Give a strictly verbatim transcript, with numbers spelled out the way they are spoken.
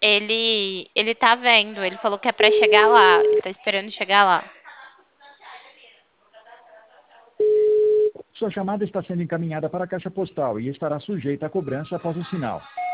Ele, ele tá vendo, ele falou que é pra chegar lá. Ele tá esperando chegar lá. Sua chamada está sendo encaminhada para a caixa postal e estará sujeita a cobrança após o sinal.